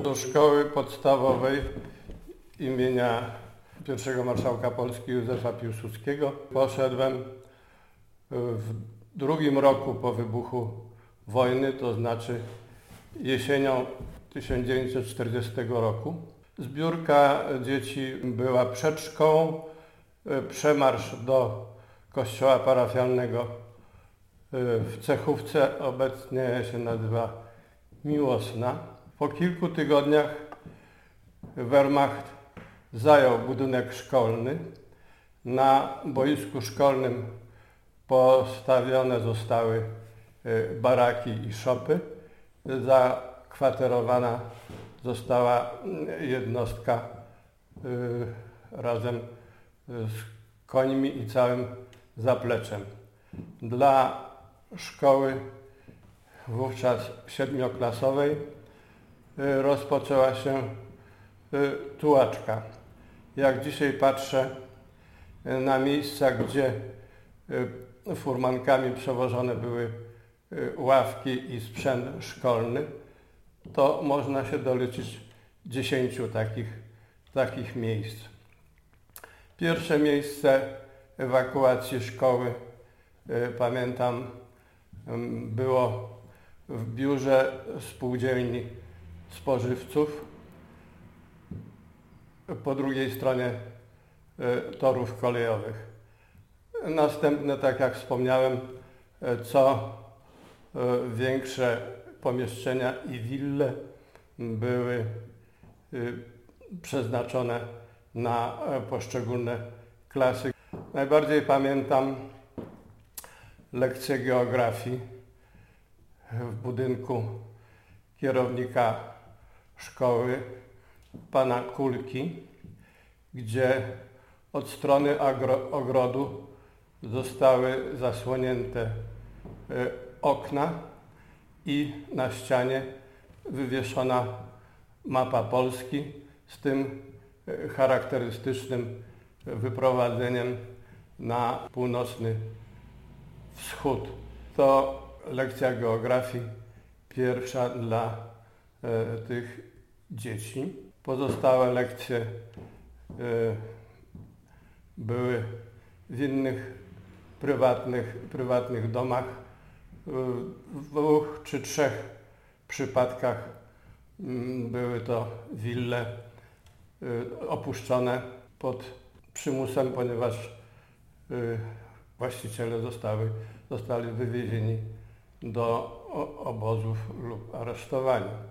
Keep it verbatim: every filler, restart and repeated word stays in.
Do szkoły podstawowej imienia pierwszego marszałka Polski Józefa Piłsudskiego poszedłem w drugim roku po wybuchu wojny, to znaczy jesienią tysiąc dziewięćset czterdziestego roku. Zbiórka dzieci była przed szkołą, przemarsz do kościoła parafialnego w Cechówce, obecnie się nazywa Miłosna. Po kilku tygodniach Wehrmacht zajął budynek szkolny. Na boisku szkolnym postawione zostały baraki i szopy. Zakwaterowana została jednostka razem z końmi i całym zapleczem. Dla szkoły wówczas siedmioklasowej rozpoczęła się tułaczka. Jak dzisiaj patrzę na miejsca, gdzie furmankami przewożone były ławki i sprzęt szkolny, to można się doliczyć dziesięciu takich, takich miejsc. Pierwsze miejsce ewakuacji szkoły, pamiętam, było w biurze spółdzielni spożywców po drugiej stronie torów kolejowych. Następne, tak jak wspomniałem, co większe pomieszczenia i wille były przeznaczone na poszczególne klasy. Najbardziej pamiętam lekcję geografii w budynku kierownika szkoły, pana Kulki, gdzie od strony agro- ogrodu zostały zasłonięte okna i na ścianie wywieszona mapa Polski z tym charakterystycznym wyprowadzeniem na północny wschód. To lekcja geografii pierwsza dla e, tych dzieci. Pozostałe lekcje e, były w innych prywatnych, prywatnych domach. W dwóch czy trzech przypadkach m, były to wille y, opuszczone pod przymusem, ponieważ y, właściciele zostały, zostali wywiezieni do obozów lub aresztowani.